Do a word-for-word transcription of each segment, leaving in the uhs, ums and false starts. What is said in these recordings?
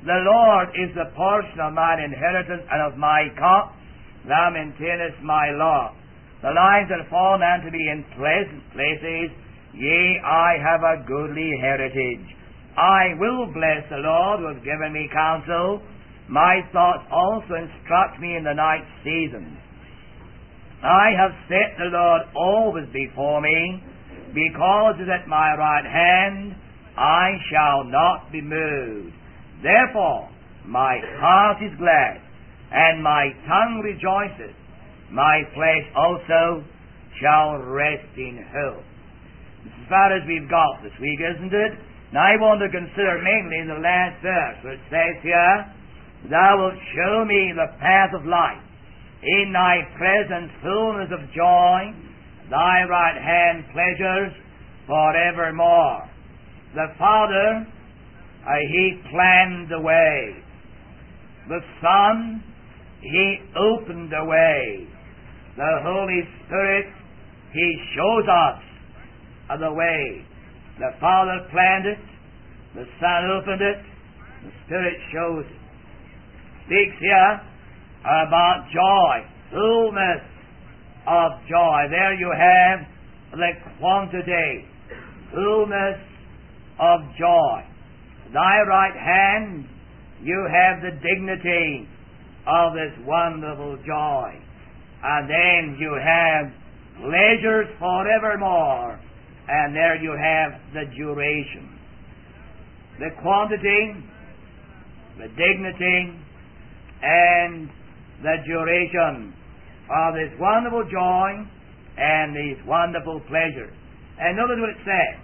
The Lord is the portion of mine inheritance and of my cup. Thou maintainest my law. The lines that fall unto me in pleasant places. Yea, I have a goodly heritage. I will bless the Lord who has given me counsel. My thoughts also instruct me in the night seasons. I have set the Lord always before me. Because it is at my right hand, I shall not be moved. Therefore, my heart is glad, and my tongue rejoiceth. My flesh also shall rest in hope. This is as far as we've got this week, isn't it? Now I want to consider mainly the last verse, where it says here, Thou wilt show me the path of life. In thy presence fullness of joy, thy right hand pleasures forevermore. The Father, uh, He planned the way. The Son, He opened the way. The Holy Spirit, He shows us uh, the way. The Father planned it, the Son opened it, the Spirit shows it. Speaks here about joy, fullness of joy. There you have the quantity, fullness of joy. Thy right hand, you have the dignity of this wonderful joy. And then you have pleasures forevermore. And there you have the duration. The quantity, the dignity, and the duration of this wonderful joy and these wonderful pleasures. And notice what it says.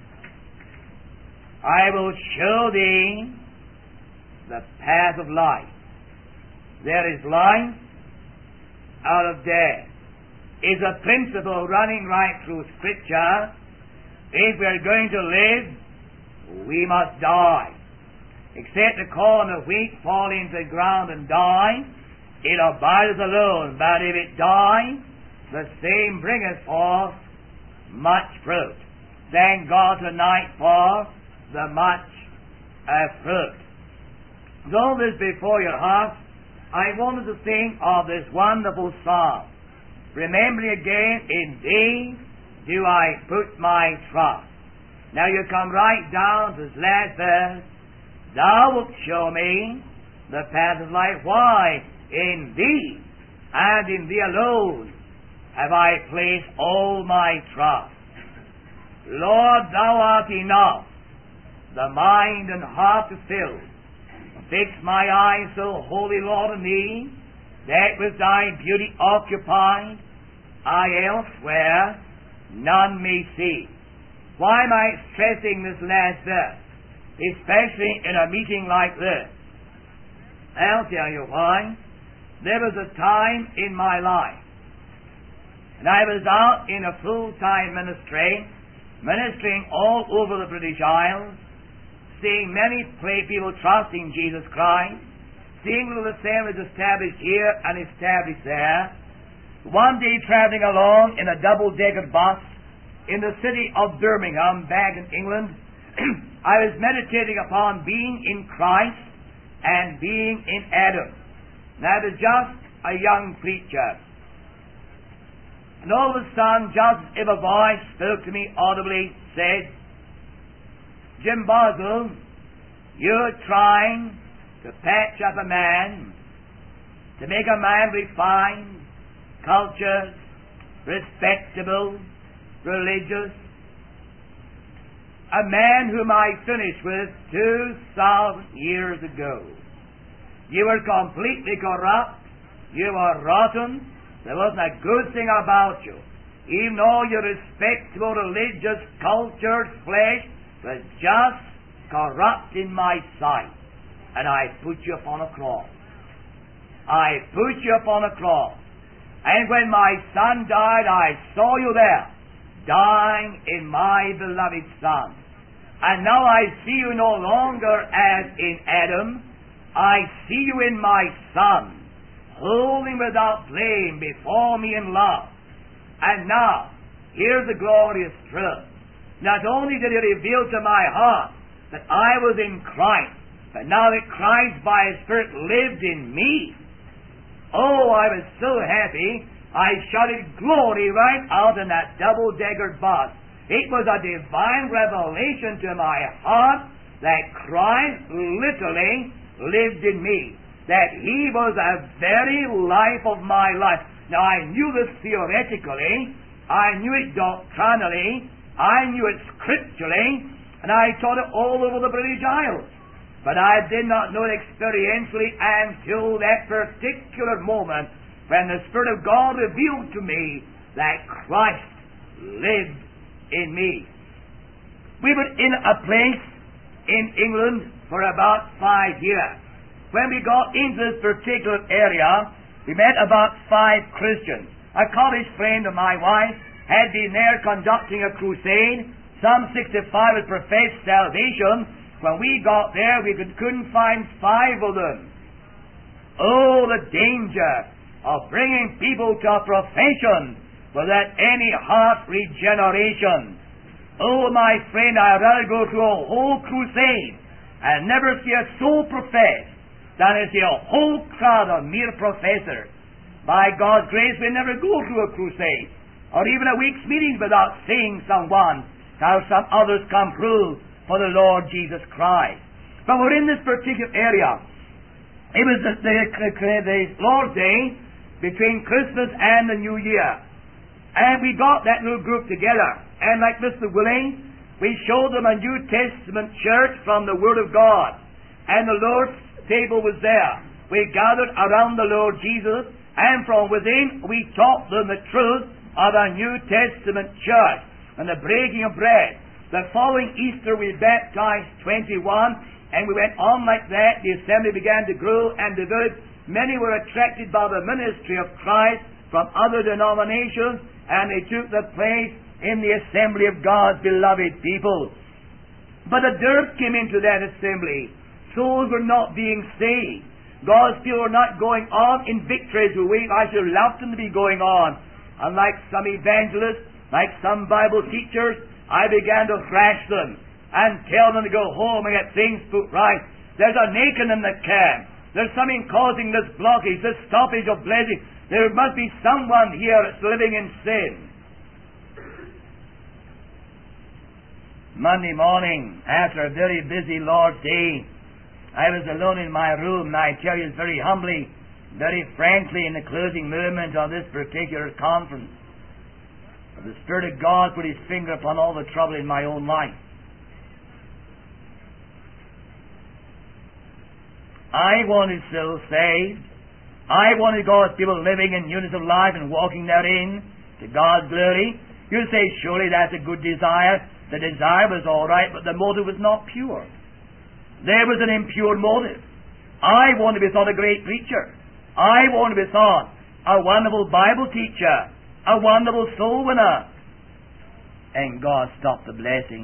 I will show thee the path of life. There is life out of death. Is a principle running right through Scripture. If we are going to live, we must die. Except the corn of wheat fall into the ground and die, it abideth alone. But if it die, the same bringeth forth much fruit. Thank God tonight for the much uh, fruit. With all this before your heart, I wanted to think of this wonderful psalm. Remembering again, in thee do I put my trust. Now you come right down to this last verse. Thou wilt show me the path of life. Why? In thee, and in thee alone, have I placed all my trust. Lord, thou art enough, the mind and heart to fill. Fix my eyes so wholly, Lord, on thee, that with thy beauty occupied, I elsewhere none may see. Why am I stressing this last verse? Especially in a meeting like this. I'll tell you why. There was a time in my life, and I was out in a full-time ministry, ministering all over the British Isles, seeing many people trusting Jesus Christ, seeing little assemblies established here and established there. One day traveling along in a double-decker bus in the city of Birmingham, back in England, I was meditating upon being in Christ and being in Adam. And I was just a young preacher. And all of a sudden, just as if a voice spoke to me audibly, said, Jim Boswell, you're trying to patch up a man, to make a man refined, cultured, respectable, religious, a man whom I finished with two thousand years ago. You were completely corrupt. You were rotten. There wasn't a good thing about you. Even all your respectable, religious, cultured flesh was just corrupt in my sight. And I put you upon a cross. I put you upon a cross. And when my son died, I saw you there, dying in my beloved Son. And now I see you no longer as in Adam. I see you in my Son, holding without blame before me in love. And now, here's the glorious truth. Not only did He reveal to my heart that I was in Christ, But now that Christ by His Spirit lived in me, oh, I was so happy, I shouted glory right out in that double-decker bus. It was a divine revelation to my heart that Christ literally lived in me, that He was a very life of my life. Now, I knew this theoretically, I knew it doctrinally, I knew it scripturally, and I taught it all over the British Isles. But I did not know it experientially until that particular moment when the Spirit of God revealed to me that Christ lived in me. We were in a place in England for about five years. When we got into this particular area, we met about five Christians. A college friend of my wife had been there conducting a crusade. Some sixty-five had professed salvation. When we got there, we could, couldn't find five of them. Oh, the danger of bringing people to a profession without any heart regeneration. Oh, my friend, I'd rather go through a whole crusade and never see a soul professed than to see a whole crowd of mere professors. By God's grace, we never go through a crusade or even a week's meeting without seeing someone, how some others come through for the Lord Jesus Christ. But we're in this particular area. It was the, the, the Lord's Day between Christmas and the New Year. And we got that little group together. And like Mister Willing, we showed them a New Testament church from the Word of God. And the Lord's table was there. We gathered around the Lord Jesus, and from within we taught them the truth of a New Testament church and the breaking of bread. The following Easter we baptized twenty-one, and we went on like that. The assembly began to grow and develop. Many were attracted by the ministry of Christ from other denominations, and they took their place in the assembly of God's beloved people. But a dearth came into that assembly. Souls were not being saved. God's people were not going on in victories. We, I should love them to be going on. Unlike some evangelists, like some Bible teachers, I began to thrash them and tell them to go home and get things put right. There's a naking in the camp. There's something causing this blockage, this stoppage of blessing. There must be someone here that's living in sin. Monday morning, after a very busy Lord's Day, I was alone in my room, and I tell you very humbly, very frankly, in the closing moment of this particular conference, the Spirit of God put His finger upon all the trouble in my own life. I wanted souls saved. I wanted God's people living in newness of life and walking therein to God's glory. You say, surely that's a good desire. The desire was all right, but the motive was not pure. There was an impure motive. I want to be thought a great preacher. I want to be thought a wonderful Bible teacher, a wonderful soul winner. And God stopped the blessing.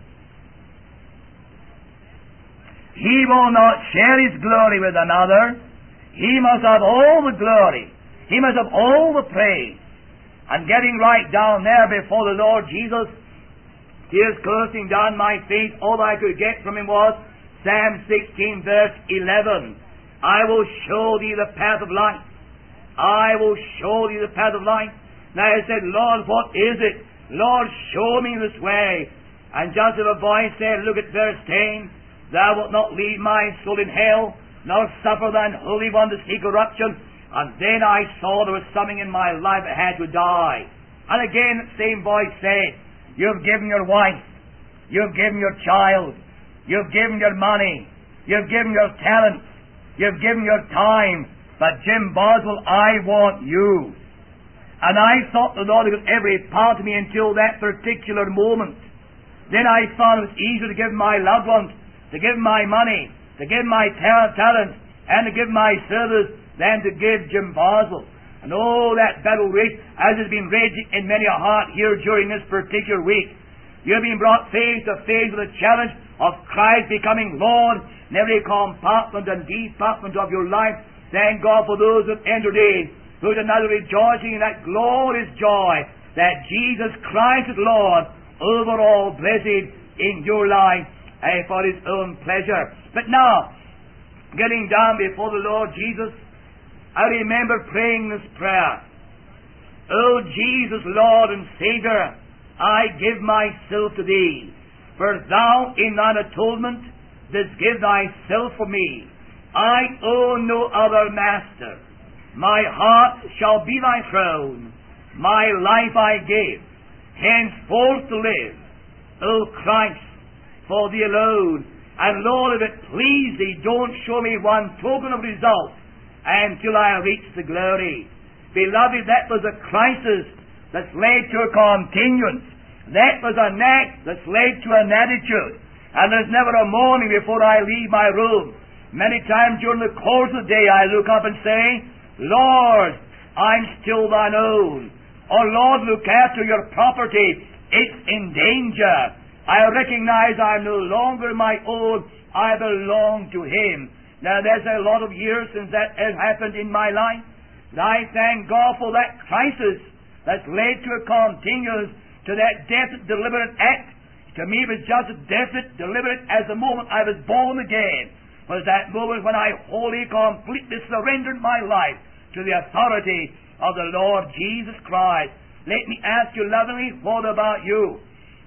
He will not share His glory with another. He must have all the glory. He must have all the praise. And getting right down there before the Lord Jesus, tears coursing down my face, all I could get from Him was Psalm sixteen verse eleven. I will show thee the path of life. I will show thee the path of life. Now I said, Lord, what is it? Lord, show me this way. And just as a voice said, look at verse ten, Thou wilt not leave my soul in hell, nor suffer thine Holy One to see corruption. And then I saw there was something in my life that had to die. And again, the same voice said, You've given your wife, you've given your child, you've given your money, you've given your talents, you've given your time, but Jim Boswell, I want you. And I thought the Lord was every part of me until that particular moment. Then I thought it was easier to give my loved ones, to give my money, to give my ta- talent, and to give my service than to give Jim Boswell. And oh, that battle rage, as has been raging in many a heart here during this particular week. You've been brought face to face with the challenge of Christ becoming Lord in every compartment and department of your life. Thank God for those who have entered in, who are now rejoicing in that glorious joy that Jesus Christ is Lord over all, blessed in your life uh, for his own pleasure. But now, getting down before the Lord Jesus, I remember praying this prayer. O Jesus, Lord and Saviour, I give myself to Thee, for Thou in Thine atonement didst give Thyself for me. I own no other master. My heart shall be Thy throne. My life I give, henceforth to live. O Christ, for Thee alone. And Lord, if it please Thee, don't show me one token of result until I reach the glory. Beloved, that was a crisis that's led to a continuance. That was an act that's led to an attitude. And there's never a morning before I leave my room. Many times during the course of the day I look up and say, Lord, I'm still Thine own. Or Lord, look after Your property. It's in danger. I recognize I'm no longer my own. I belong to Him. Now, there's a lot of years since that has happened in my life. And I thank God for that crisis that's led to a continuance, to that definite, deliberate act. To me, it was just as definite, deliberate as the moment I was born again. Was that moment when I wholly, completely surrendered my life to the authority of the Lord Jesus Christ. Let me ask you lovingly, what about you?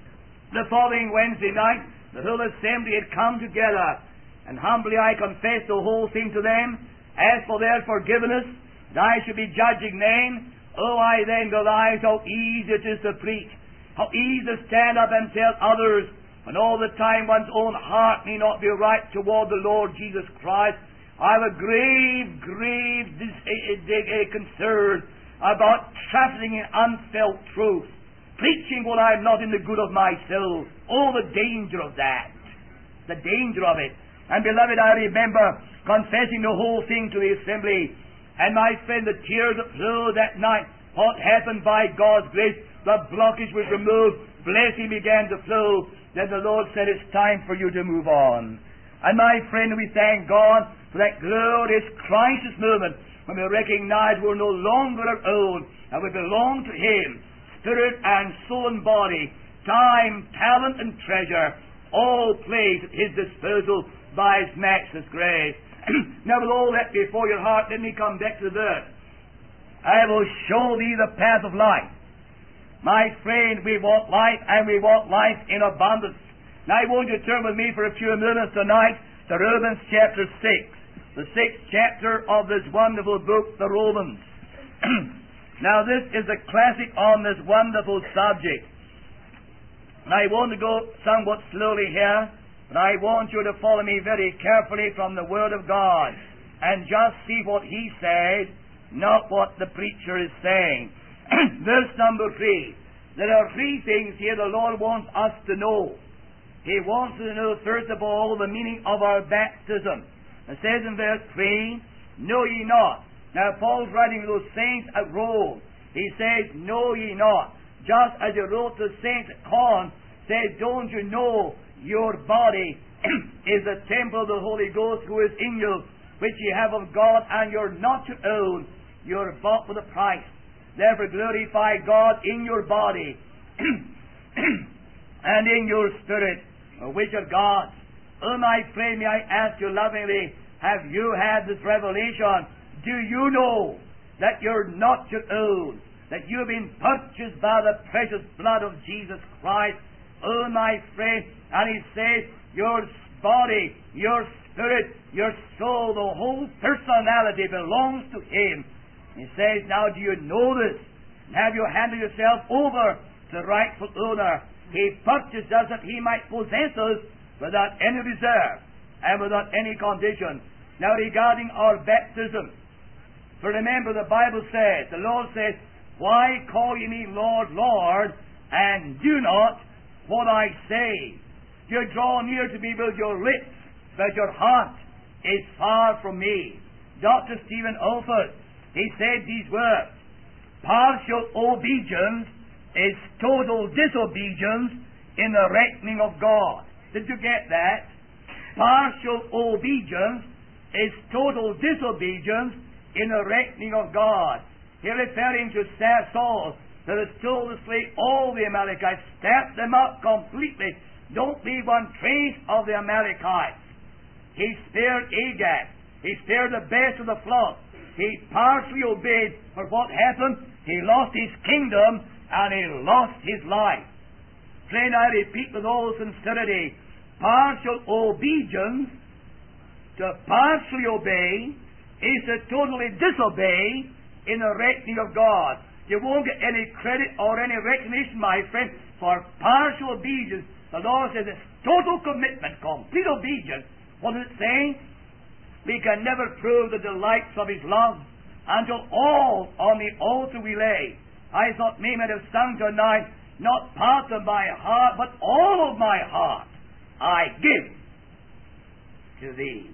The following Wednesday night, the whole assembly had come together, and humbly I confessed the whole thing to them. As for their forgiveness, that I should be judging them, oh, I then realized how easy it is to preach, how easy to stand up and tell others, when all the time one's own heart may not be right toward the Lord Jesus Christ. I have a grave, grave dis- a, a, a concern about trafficking in unfelt truth, preaching what I'm not in the good of myself. Oh, the danger of that. The danger of it. And beloved, I remember confessing the whole thing to the assembly. And my friend, the tears that flowed that night, what happened by God's grace, the blockage was removed, blessing began to flow. Then the Lord said, it's time for you to move on. And my friend, we thank God for that glorious crisis moment when we recognize we're no longer our own, and we belong to Him, spirit and soul and body, time, talent and treasure, all placed at His disposal by His matchless grace. Now, with all that before your heart, let me come back to the verse. I will show thee the path of life. My friend, we want life, and we want life in abundance. Now, I want you to turn with me for a few minutes tonight to Romans chapter six, the sixth chapter of this wonderful book, the Romans. Now, this is a classic on this wonderful subject. Now, I want to go somewhat slowly here, but I want you to follow me very carefully from the Word of God and just see what He says, not what the preacher is saying. Verse number three. There are three things here the Lord wants us to know. He wants us to know, first of all, the meaning of our baptism. It says in verse three, know ye not. Now, Paul's writing to those saints at Rome. He says, know ye not. Just as he wrote to the saints at Corinth, says, don't you know your body is the temple of the Holy Ghost who is in you, which ye have of God, and you're not your own. You're bought with a price. Therefore glorify God in your body and in your spirit, which are God's. Oh, my friend, may I ask you lovingly, have you had this revelation? Do you know that you're not your own, that you've been purchased by the precious blood of Jesus Christ? Oh, my friend, and He says, your body, your spirit, your soul, the whole personality belongs to Him. He says, now do you know this? Have you handed yourself over to the rightful owner? He purchased us that He might possess us without any reserve and without any condition. Now regarding our baptism, for remember the Bible says, the Lord says, why call ye me Lord, Lord, and do not what I say? You draw near to me with your lips, but your heart is far from me. Doctor Stephen Olford, he said these words, partial obedience is total disobedience in the reckoning of God. Did you get that? Partial obedience is total disobedience in the reckoning of God. Here referring to Saul, that has told to slay all the Amalekites, stamped them up completely, don't leave one trace of the Amalekites. He spared Agag. He spared the best of the flock. He partially obeyed, but what happened? He lost his kingdom and he lost his life. Friend, I repeat with all sincerity, partial obedience, to partially obey, is to totally disobey in the reckoning of God. You won't get any credit or any recognition, my friend, for partial obedience. The Lord says it's total commitment, complete obedience. What does it say? We can never prove the delights of His love until all on the altar we lay. I thought me might have sung tonight, not part of my heart, but all of my heart I give to Thee.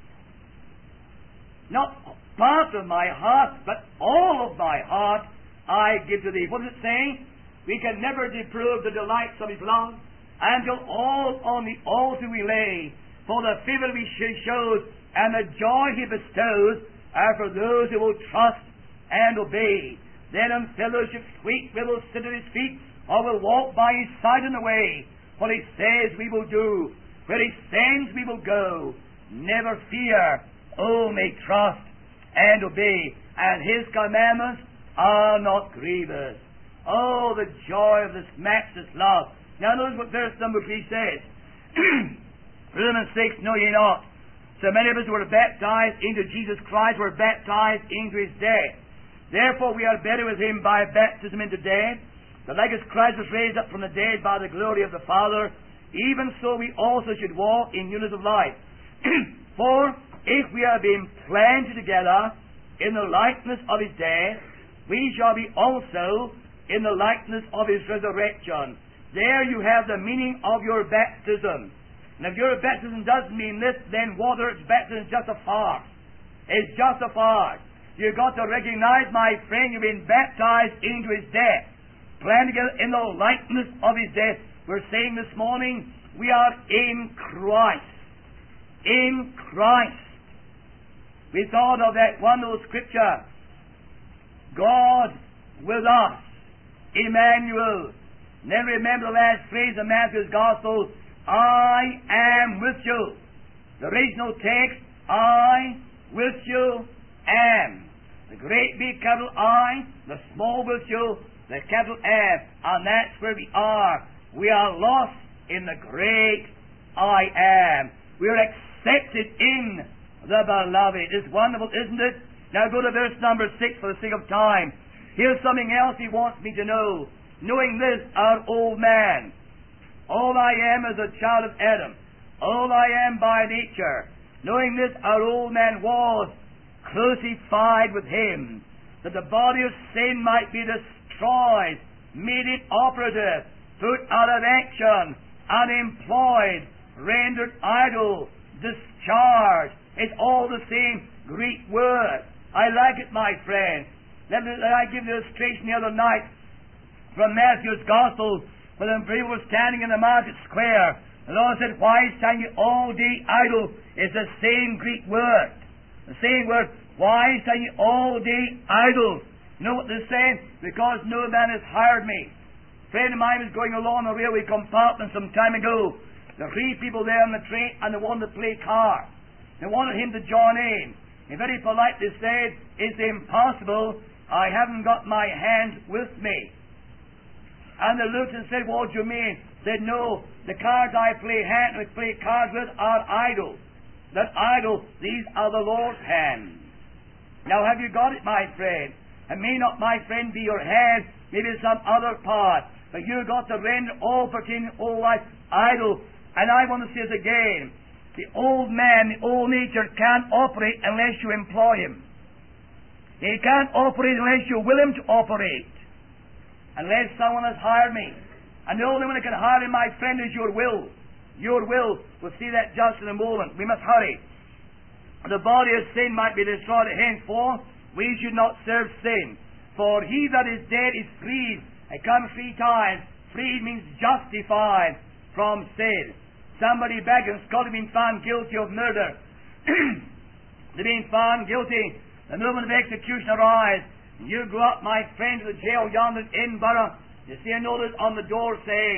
Not part of my heart, but all of my heart I give to Thee. What does it say? We can never disprove the delights of His love until all on the altar we lay. For the favor He shows and the joy He bestows are for those who will trust and obey. Then in fellowship sweet we will sit at His feet, or will walk by His side in the way. What He says we will do, where He sends we will go. Never fear, only trust and obey. And His commandments are not grievous. Oh, the joy of this matchless love. Now notice what verse number three says. Romans six, know ye not, so many of us who were baptized into Jesus Christ were baptized into His death. Therefore we are buried with Him by baptism into death, that like as Christ was raised up from the dead by the glory of the Father, even so we also should walk in newness of life. For if we are being planted together in the likeness of His death, we shall be also in the likeness of His resurrection. There you have the meaning of your baptism. And if your baptism doesn't mean this, then water baptism is just a farce. It's just a farce. You've got to recognize, my friend, you've been baptized into His death. Planted together in the likeness of His death. We're saying this morning, we are in Christ. In Christ. We thought of that wonderful scripture, God with us, Emmanuel. And then remember the last phrase of Matthew's Gospel, I am with you. The original text, I with you am. The great big capital I, the small with you, the capital am. And that's where we are. We are lost in the great I am. We are accepted in the beloved. It's wonderful, isn't it? Now go to verse number six for the sake of time. Here's something else He wants me to know. Knowing this, our old man. All I am is a child of Adam. All I am by nature. Knowing this, our old man was crucified with Him, that the body of sin might be destroyed, made it operative, put out of action, unemployed, rendered idle, discharged. It's all the same Greek word. I like it, my friend. Let me, let I give you an illustration the other night from Matthew's Gospel, when the people were standing in the market square. The Lord said, why stand ye all day idle? It's the same Greek word. The same word. Why stand ye all day idle? You know what they're saying? Because no man has hired me. A friend of mine was going along the railway compartment some time ago. There were three people there on the train, and they wanted to play cards. They wanted him to join in. He very politely said, it's impossible. I haven't got my hand with me. And they looked and said, what do you mean? Said, no, the cards I play hand with, play cards with are idle. That idle, these are the Lord's hands. Now have you got it, my friend? It may not, my friend, be your hand, maybe some other part, but you've got to render all pertaining all life idle. And I want to say this again. The old man, the old nature can't operate unless you employ him. He can't operate unless you will him to operate. Unless someone has hired me. And the only one that can hire him, my friend, is your will. Your will. We'll see that just in a moment. We must hurry. The body of sin might be destroyed henceforth. We should not serve sin. For he that is dead is freed. It comes three times. Freed means justified from sin. Somebody back in Scotland been found guilty of murder. They've been found guilty. The moment of execution arrives. You go up, my friend, to the jail yonder in Edinburgh. You see a notice on the door saying,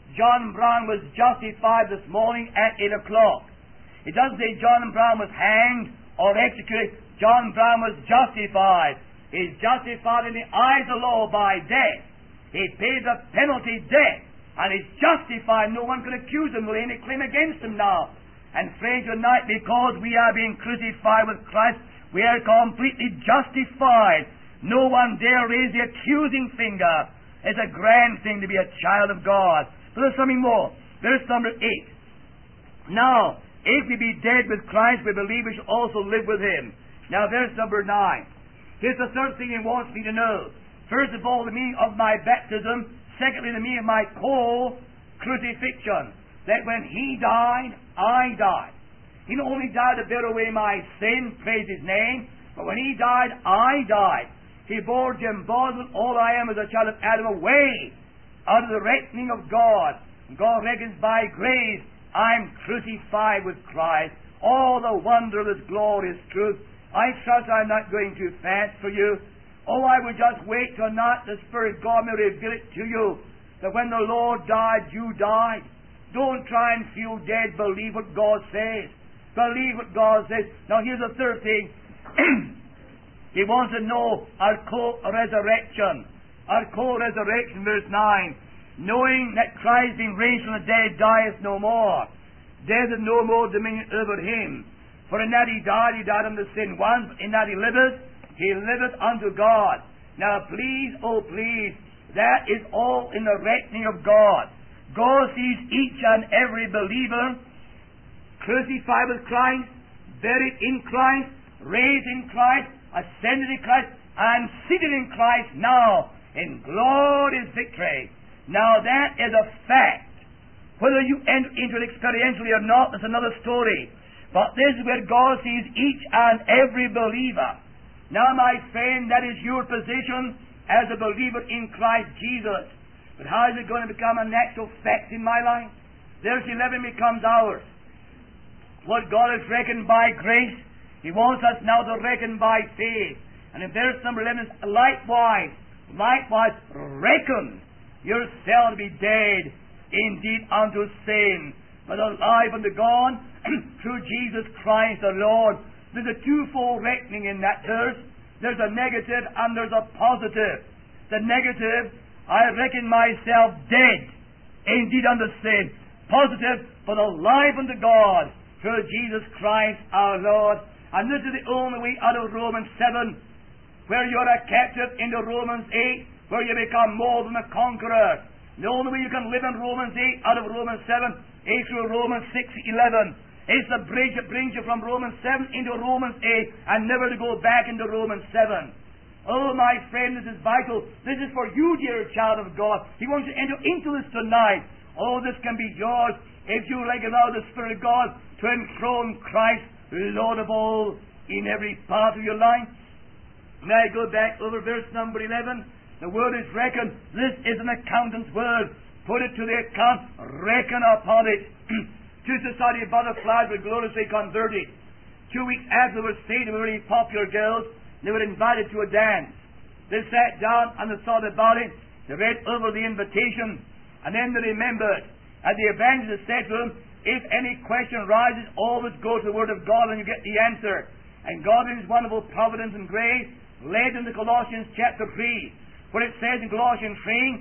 John Brown was justified this morning at eight o'clock. It doesn't say John Brown was hanged or executed. John Brown was justified. He's justified in the eyes of the law by death. He paid the penalty death, and he's justified. No one can accuse him with any claim against him now. And friends, tonight, because we are being crucified with Christ, we are completely justified. No one dare raise the accusing finger. It's a grand thing to be a child of God. But there's something more. Verse number eight. Now, if we be dead with Christ, we believe we shall also live with Him. Now, verse number nine. Here's the third thing He wants me to know. First of all, the meaning of my baptism. Secondly, the meaning of my co-crucifixion. That when He died, I died. He not only died to bear away my sin, praise His name, but when He died, I died. He bore the embodiment, all I am as a child of Adam, away out of the reckoning of God. God reckons by grace, I'm crucified with Christ. All the wonder of His glorious truth. I trust I'm not going too fast for you. Oh, I would just wait till not the Spirit of God may reveal it to you, that when the Lord died, you died. Don't try and feel dead. Believe what God says. Believe what God says. Now here's the third thing. He wants to know our co-resurrection. Our co-resurrection, verse nine. Knowing that Christ being raised from the dead dieth no more. Death hath no more dominion over Him. For in that He died, He died unto sin once. In that He liveth, He liveth unto God. Now please, oh please, that is all in the reckoning of God. God sees each and every believer crucified with Christ, buried in Christ, raised in Christ, ascended in Christ, and seated in Christ now in glorious victory. Now that is a fact. Whether you enter into it experientially or not, that's another story. But this is where God sees each and every believer. Now, my friend, that is your position as a believer in Christ Jesus. But how is it going to become a natural fact in my life? Verse eleven becomes ours. What God has reckoned by grace, He wants us now to reckon by faith. And in verse number eleven, likewise, likewise, reckon yourself to be dead indeed unto sin, but alive unto God through Jesus Christ the Lord. There's a twofold reckoning in that verse. There's a negative and there's a positive. The negative, I reckon myself dead indeed unto sin. Positive, but alive unto God through Jesus Christ our Lord. And this is the only way out of Romans seven, where you're a captive, into Romans eight, where you become more than a conqueror. The only way you can live in Romans eight out of Romans seven is through Romans six eleven. It's the bridge that brings you from Romans seven into Romans eight and never to go back into Romans seven. Oh, my friend, this is vital. This is for you, dear child of God. He wants you to enter into this tonight. Oh, this can be yours if you like allow the Spirit of God to enthrone Christ, Lord of all, in every part of your life. May I go back over verse number eleven? The word is reckon. This is an accountant's word. Put it to the account. Reckon upon it. Two Society of Butterflies were gloriously converted. Two weeks afterwards, they were very popular girls. They were invited to a dance. They sat down and they thought about it. They read over the invitation, and then they remembered. And the evangelist said to them, if any question arises, always go to the Word of God and you get the answer. And God in His wonderful providence and grace led them to Colossians chapter three, where it says in Colossians three,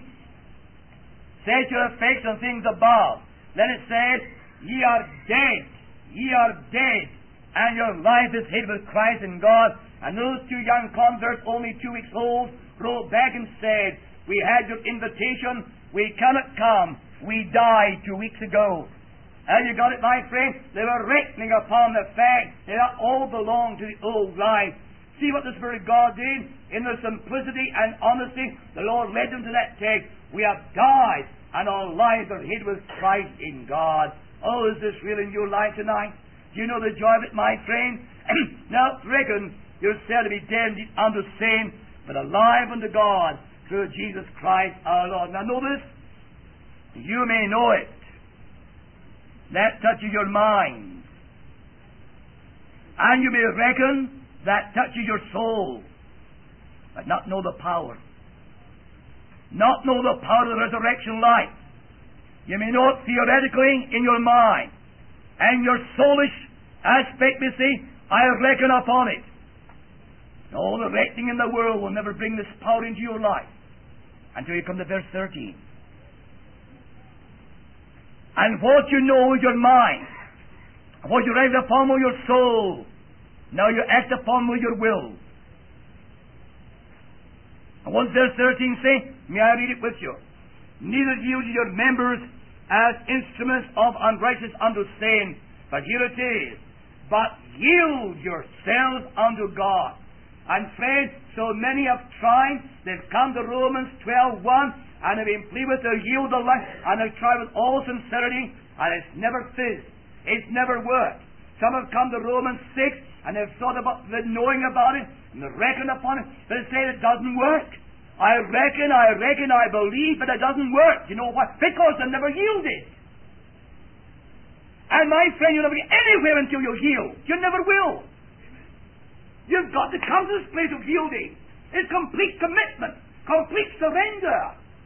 set your affection on things above. Then it says, ye are dead, ye are dead, and your life is hid with Christ in God. And those two young converts, only two weeks old, wrote back and said, we had your invitation, we cannot come, we died two weeks ago. Have you got it, my friend? They were reckoning upon the fact that they all belonged to the old life. See what the Spirit of God did? In their simplicity and honesty, the Lord led them to that text. We have died, and our lives are hid with Christ in God. Oh, is this real in your life tonight? Do you know the joy of it, my friend? Now, reckon yourself to be dead unto sin, but alive unto God through Jesus Christ our Lord. Now, notice, you may know it. That touches your mind. And you may reckon that touches your soul, but not know the power. Not know the power of the resurrection life. You may know it theoretically in your mind. And your soulish aspect may say, I reckon upon it. All the reckoning in the world will never bring this power into your life until you come to verse thirteen. And what you know is your mind. What you reckon upon with your soul. Now you act upon with your will. And what does verse thirteen say? May I read it with you? Neither yield your members as instruments of unrighteous unto sin, but here it is, but yield yourselves unto God. And friends, so many have tried, they've come to Romans twelve one, and have been pleaded with to yield the life, and have tried with all sincerity, and it's never fizzed. It's never worked. Some have come to Romans six, and they've thought about the knowing about it, and they reckon upon it, but they say it doesn't work. I reckon, I reckon, I believe, but it doesn't work. You know why? Because they never yielded. And my friend, you'll never get anywhere until you yield. You never will. You've got to come to this place of yielding. It's complete commitment, complete surrender.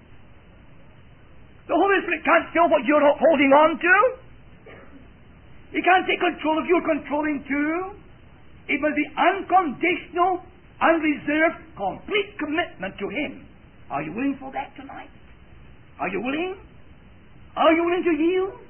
The Holy Spirit can't feel what you're holding on to. He can't take control if you're controlling too. It must be unconditional, unreserved, complete commitment to Him. Are you willing for that tonight? Are you willing? Are you willing to yield?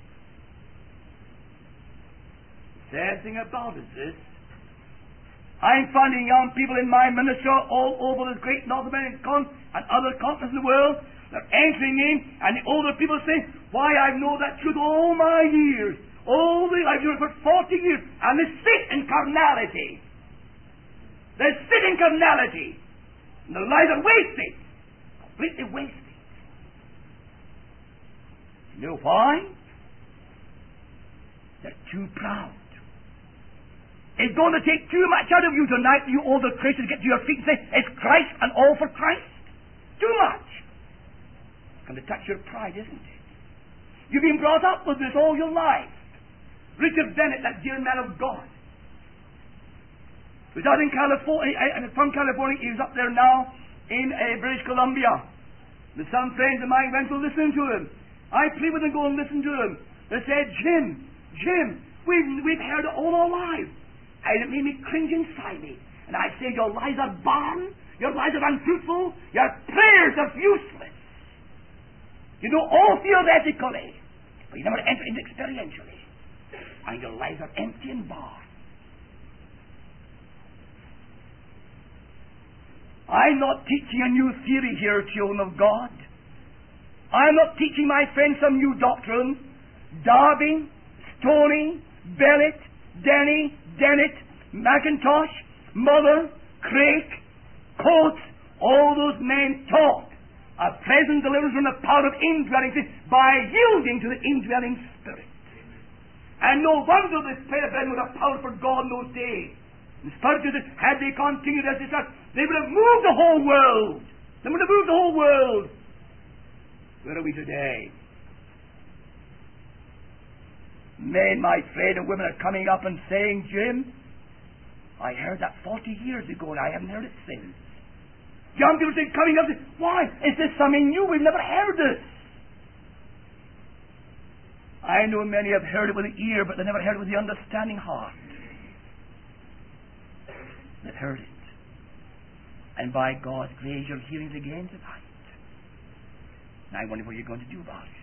The sad thing about it is this. I'm finding young people in my ministry all over the great North American continent and other continents in the world. They're entering in, and the older people say, why, I've known that truth all my years. All the, I've known it for forty years. And they sit in carnality. They sit in carnality. And their lives are wasted. Completely wasted. You know why? They're too proud. It's going to take too much out of you tonight, you older Christians, get to your feet and say, it's Christ and all for Christ. Too much. It's going to touch your pride, isn't it? You've been brought up with this all your life. Richard Bennett, that dear man of God, was out in California, uh, from California. He was up there now in uh, British Columbia. And some friends of mine went to listen to him. I plead with them, go and listen to him. They said, Jim, Jim, we've, we've heard it all our lives. And it made me cringe inside me. And I say, your lives are barren, your lives are unfruitful, your prayers are useless. You know all theoretically, but you never enter into experientially. And your lives are empty and barren. I'm not teaching a new theory here, children of God. I'm not teaching my friends some new doctrine. Darby, Stoney, Bennett, Denny, Dennett, McIntosh, Mother, Craik, Coates, all those men taught a present deliverance from the power of indwelling sin by yielding to the indwelling Spirit. And no wonder this prayer of with a power for God in those days. And Spurgeon said, had they continued as they started, they would have moved the whole world. They would have moved the whole world. Where are we today? Men, my friend, and women are coming up and saying, Jim, I heard that forty years ago and I haven't heard it since. Young people say, coming up, why? Is this something new? We've never heard this. I know many have heard it with the ear, but they never heard it with the understanding heart. They've heard it. And by God's grace, you're hearing it again tonight. And I wonder what you're going to do about it.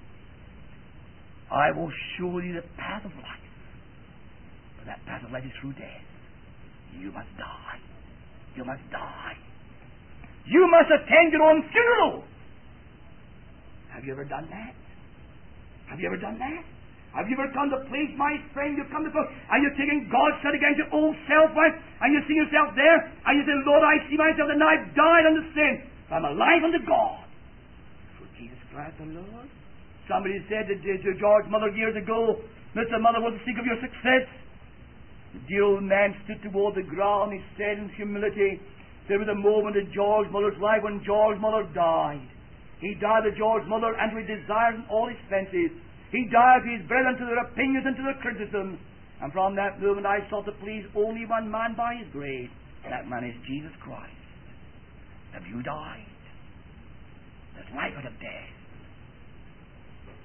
I will show you the path of life. But that path of life is through death. You must die. You must die. You must attend your own funeral. Have you ever done that? Have you ever done that? Have you ever come to place, my friend, you've come to place, and you're taking God's set against your old self, right? And you see yourself there, and you say, Lord, I see myself, and I've died unto sin. I'm alive unto God. For Jesus Christ the Lord. Somebody said to, to George Mother years ago, Mister Mother, what do you think of your success? The dear old man stood toward the ground. He said in humility, there was a moment in George Mother's life when George Mother died. He died to George Mother and to his desires and all his fancies. He died to his brethren, to their opinions and to their criticisms. And from that moment I sought to please only one man by his grace. That man is Jesus Christ. Have you died? There's life out of death.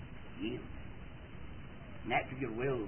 Yield. An act of your will.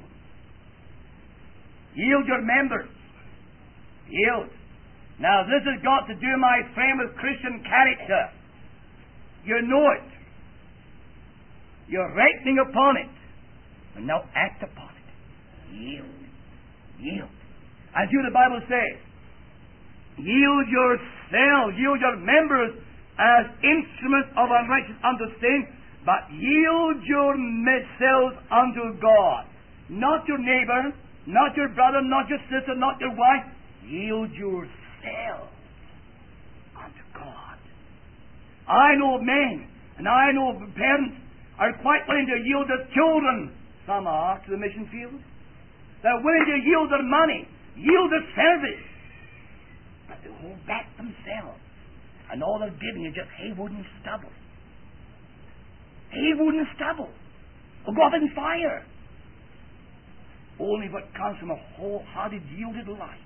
Yield your members. Yield. Now this has got to do, my friend, with Christian character. You know it. You're reckoning upon it. And now act upon it. Yield. Yield. As you, the Bible says, yield yourselves, yield your members as instruments of unrighteousness unto sin, but yield yourselves unto God. Not your neighbor, not your brother, not your sister, not your wife. Yield yourselves unto God. I know men, and I know parents are quite willing to yield their children, some are, to the mission field. They're willing to yield their money, yield their service, but they hold back themselves. And all they're giving is just haywood and stubble. Haywood and stubble will go up in fire. Only what comes from a wholehearted, yielded life.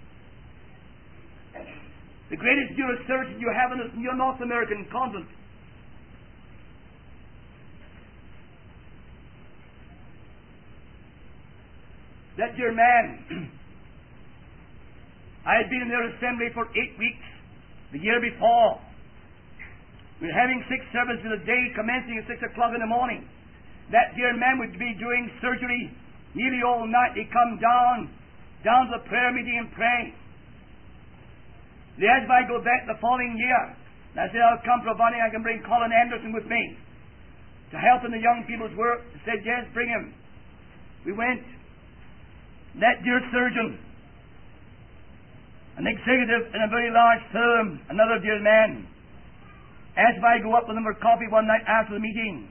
The greatest neurosurgeon you have in this North American continent that dear man, I had been in their assembly for eight weeks the year before. We were having six services a day, commencing at six o'clock in the morning. That dear man would be doing surgery nearly all night. He'd come down, down to the prayer meeting and pray. They asked if I go back the following year. And I said, I'll come providing I can bring Colin Anderson with me to help in the young people's work. He said, yes, bring him. We went. That dear surgeon, an executive in a very large firm, another dear man, asked if I go up with him for coffee one night after the meeting.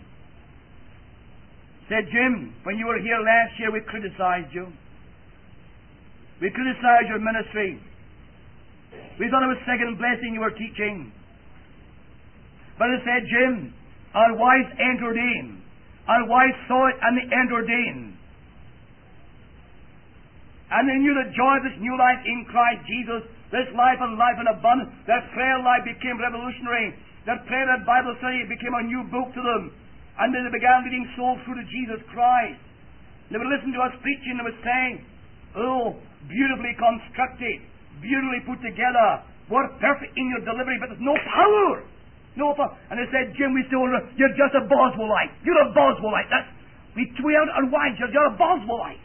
Said, Jim, when you were here last year, we criticized you. We criticized your ministry. We thought it was second blessing you were teaching. But I said, Jim, our wives entered in. Our wives saw it and they entered in. And they knew the joy of this new life in Christ Jesus, this life and life in abundance. Their prayer life became revolutionary. Their prayer and Bible study became a new book to them. And then they began leading souls through to Jesus Christ. They would listen to us preaching and they would say, oh, beautifully constructed, beautifully put together, work perfect in your delivery, but there's no power. No power. And they said, Jim, we still, you're just a Boswellite. You're a Boswellite. That's, we tweet out our wives, you're a Boswellite.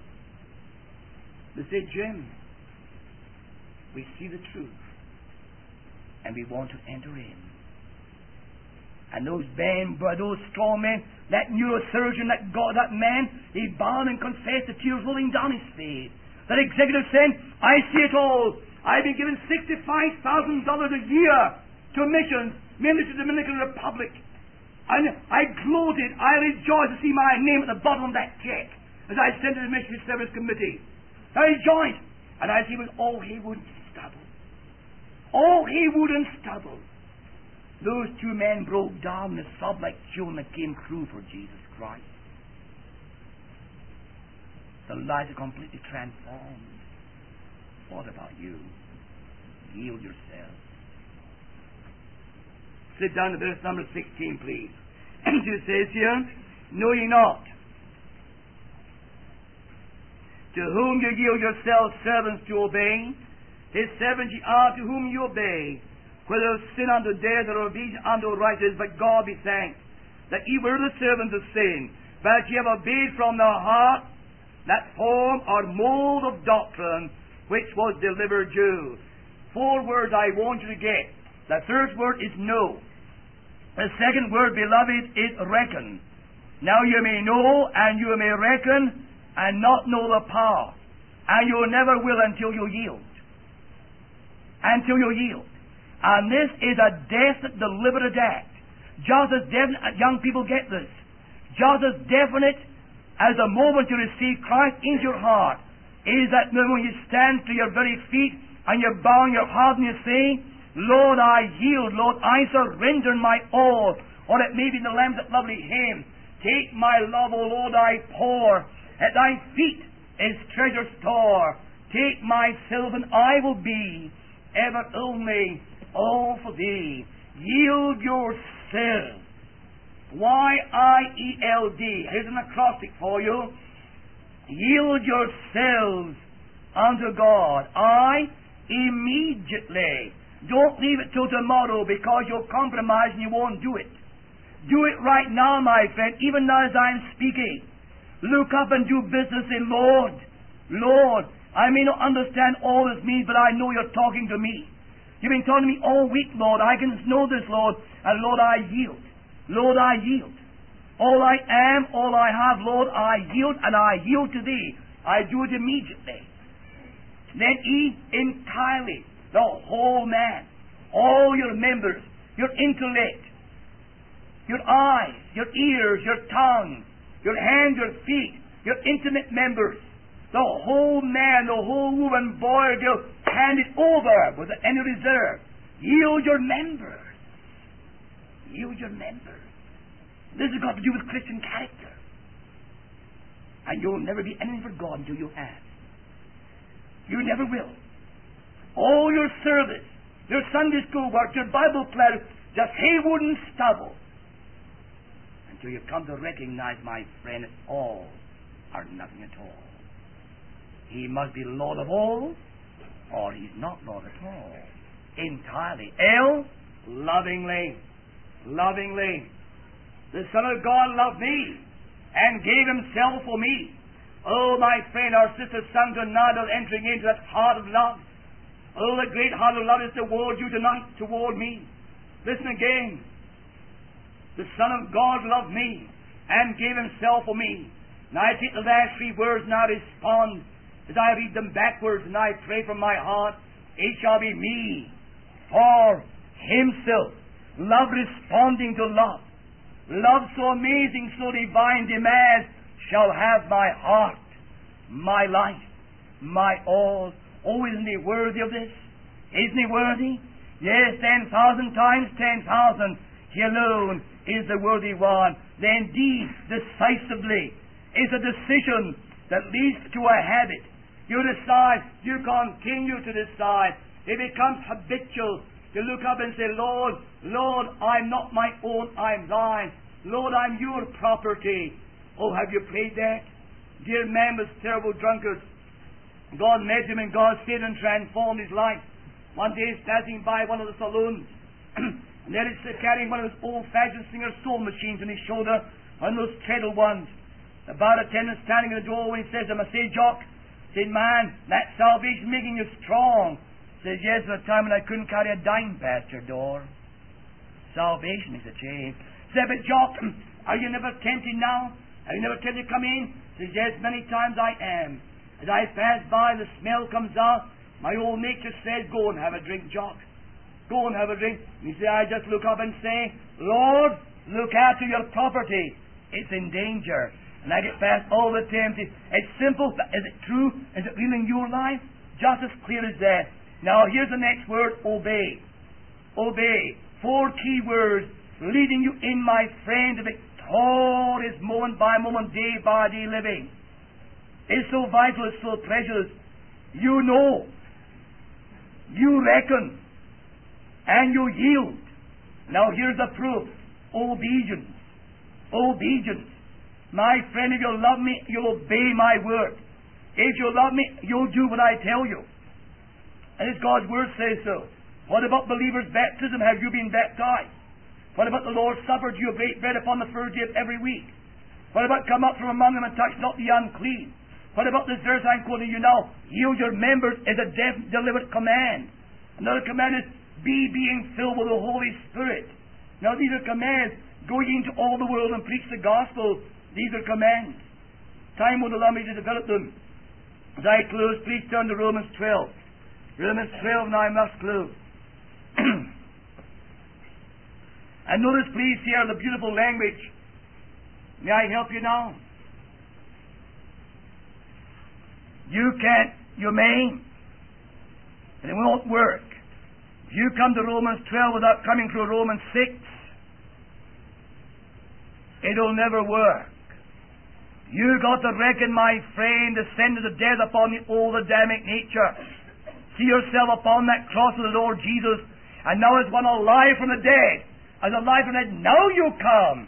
They say, Jim, we see the truth and we want to enter in. And those men, those strong men, that neurosurgeon, that God, that man, he bowed and confessed, the tears rolling down his face. That executive said, I see it all. I've been given sixty-five thousand dollars a year to missions, mainly to the Dominican Republic. And I gloated, I rejoiced to see my name at the bottom of that check as I sent to the Missionary Service Committee. I rejoiced. And I see it was all haywood and stubble. All haywood and stubble. Those two men broke down and sobbed like children that came through for Jesus Christ. Their lives are completely transformed. What about you? Yield yourself. Sit down to verse number sixteen, please. It says here, know ye not, to whom you yield yourselves servants to obey, his servants ye are to whom you obey, whether of sin unto death or obedience unto righteousness, but God be thanked, that ye were the servants of sin, but ye have obeyed from the heart that form or mold of doctrine which was delivered you. Four words I want you to get. The first word is know. The second word, beloved, is reckon. Now you may know and you may reckon and not know the power. And you never will until you yield. Until you yield. And this is a definite, deliberate act. Just as definite, young people get this. Just as definite as the moment you receive Christ into your heart is that when you stand to your very feet and you're bowing your heart and you say, Lord, I yield, Lord, I surrender my all. Or it may be in the Lamb's that lovely hymn, take my love, O Lord, I pour. At thy feet is treasure store. Take myself and I will be ever only all for thee. Yield yourself Y I E L D. Here's an acrostic for you. Yield yourselves unto God. I, immediately. Don't leave it till tomorrow because you'll compromise and you won't do it. Do it right now, my friend, even now as I'm speaking. Look up and do business in Lord. Lord, I may not understand all this means, but I know you're talking to me. You've been talking to me all week, Lord. I can know this, Lord. And Lord, I yield. Lord, I yield. All I am, all I have, Lord, I yield, and I yield to Thee. I do it immediately. Then eat entirely, the whole man, all your members, your intellect, your eyes, your ears, your tongue, your hands, your feet, your intimate members, the whole man, the whole woman, boy or girl, hand it over without any reserve. Yield your members. Yield your members. This has got to do with Christian character. And you'll never be anything for God until you have. You never will. All your service, your Sunday school work, your Bible class, just haywood and stubble. Until you come to recognize, my friend, it's all or nothing at all. He must be Lord of all, or He's not Lord at all. Entirely. L, lovingly. Lovingly. The Son of God loved me and gave Himself for me. Oh, my friend, our sister sung tonight of entering into that heart of love. Oh, the great heart of love is toward you tonight, toward me. Listen again. The Son of God loved me and gave Himself for me. Now I take the last three words and I respond as I read them backwards and I pray from my heart. It shall be me for Himself. Love responding to love. Love so amazing, so divine demands shall have my heart, my life, my all. Oh, isn't He worthy of this? Isn't He worthy? Yes, ten thousand times ten thousand. He alone is the worthy one. Then D, decisively, is a decision that leads to a habit. You decide, you continue to decide. It becomes habitual. You look up and say, Lord, Lord, I'm not my own, I'm Thine. Lord, I'm Your property. Oh, have you prayed that? Dear man was terrible drunkard. God met him and God saved and transformed his life. One day he's passing by one of the saloons. And there he's carrying one of those old-fashioned Singer soul machines on his shoulder, one of those treadle ones. The bar attendant standing in the doorway and says to him, I say, Jock, said, man, that salvation making you strong. Says, yes, at a time when I couldn't carry a dime past your door. Salvation is a change. Said, but Jock, are you never tempted now? Have you never tempted to come in? Says, yes, many times I am. As I pass by, the smell comes out. My old nature says, go and have a drink, Jock. Go and have a drink. And you say, I just look up and say, Lord, look after your property. It's in danger. And I get past all the temptations. It's simple, but is it true? Is it real in your life? Just as clear as that. Now, here's the next word, obey. Obey. Four key words leading you in, my friend, to victorious moment by moment, day by day living. It's so vital, it's so precious. You know, you reckon, and you yield. Now, here's the proof. Obedience. Obedience. My friend, if you love me, you'll obey my word. If you love me, you'll do what I tell you. And as God's word says so. What about believers' baptism? Have you been baptized? What about the Lord's Supper? Do you break bread upon the first day of every week? What about come up from among them and touch not the unclean? What about this verse I'm quoting you now? Yield your members is a de- deliberate command. Another command is be being filled with the Holy Spirit. Now these are commands. Go ye into all the world and preach the gospel. These are commands. Time won't allow me to develop them. As I close, please turn to Romans twelve. Romans twelve, now I must close. And notice, please, here the beautiful language. May I help you now? You can't, you may, and it won't work. If you come to Romans twelve without coming through Romans six, it'll never work. You got to reckon, my friend, the sentence of death upon the old Adamic nature. See yourself upon that cross of the Lord Jesus, and now as one alive from the dead, as alive from the dead, now you come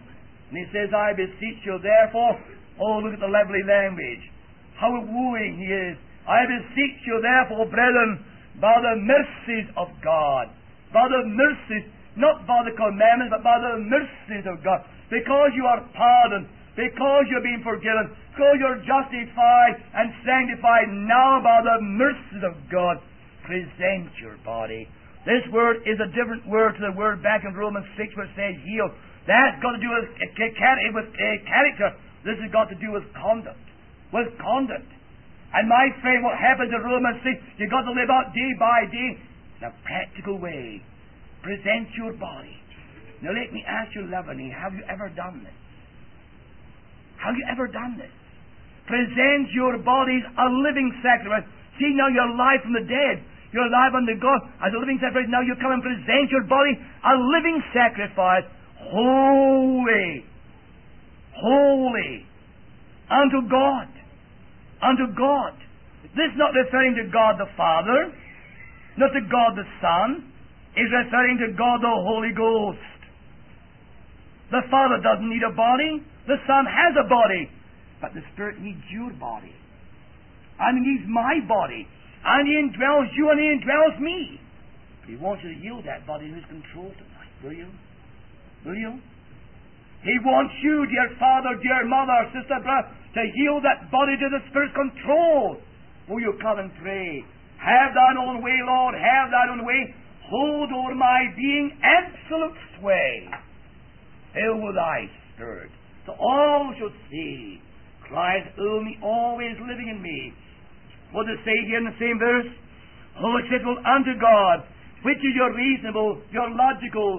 And he says, I beseech you, therefore, oh, look at the lovely language. How wooing he is. I beseech you, therefore, brethren, by the mercies of God, by the mercies, not by the commandments, but by the mercies of God, because you are pardoned, because you're being forgiven, because you're justified and sanctified now by the mercies of God, present your body. This word is a different word to the word back in Romans six where it says yield. That's got to do with, with character. This has got to do with conduct. With conduct. And my friend, what happens in Romans six, you've got to live out day by day in a practical way. Present your body. Now let me ask you lovingly, have you ever done this? Have you ever done this? Present your bodies a living sacrifice. See now you're alive from the dead. You're alive unto God as a living sacrifice. Now you come and present your body a living sacrifice. Holy. Holy. Unto God. Unto God. This is not referring to God the Father, not to God the Son. It's referring to God the Holy Ghost. The Father doesn't need a body. The Son has a body. But the Spirit needs your body. And He needs my body. And He indwells you and He indwells me. But He wants you to yield that body to His control tonight. Will you? Will you? He wants you, dear father, dear mother, sister, brother, to yield that body to the Spirit's control. Will you come and pray? Have thine own way, Lord. Have thine own way. Hold over my being absolute sway. Fill with thy Spirit, so all shall see Christ only always living in me. What does it say here in the same verse? Oh, acceptable unto God, which is your reasonable, your logical,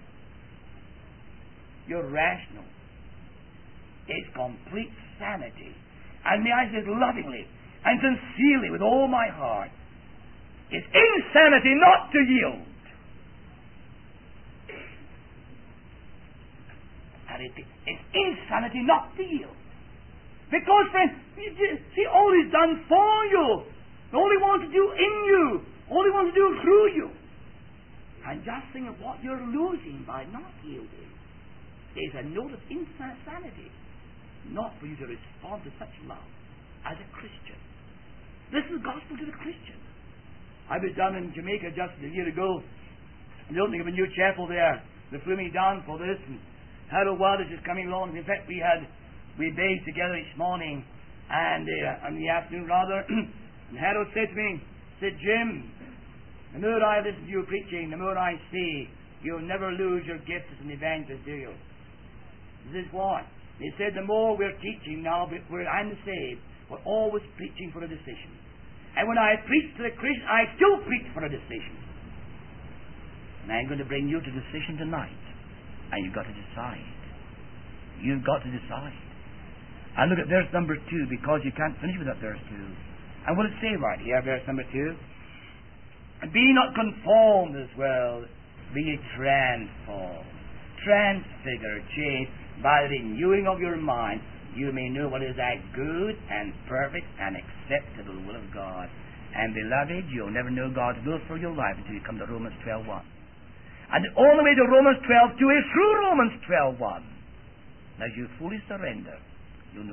your rational. It's complete sanity. And may I say it lovingly and sincerely with all my heart. It's insanity not to yield. And it, it's insanity not to yield. Because, friends, see, all He's done for you. All He wants to do in you. All He wants to do through you. And just think of what you're losing by not yielding. There's a note of insanity. Not for you to respond to such love as a Christian. This is gospel to the Christian. I was down in Jamaica just a year ago, the opening of a new chapel there. They flew me down for this, and Harold Waters is coming along. In fact, we had we bathed together each morning, and uh, in the afternoon rather. And Harold said to me, said, Jim, the more I listen to you preaching, the more I see you'll never lose your gift as an evangelist, do you? This is what he said. The more we're teaching now, we're I'm saved, we're always preaching for a decision. And when I preach to the Christian, I still preach for a decision. And I'm going to bring you to decision tonight. And you've got to decide. You've got to decide. And look at verse number two, because you can't finish with that verse two. And what does it say right here, verse number two? Be not conformed as well, be ye transformed, transfigured, changed by the renewing of your mind. You may know what is that good and perfect and acceptable will of God. And beloved, you'll never know God's will for your life until you come to Romans twelve one. And the only way to Romans twelve two is through Romans twelve one. As you fully surrender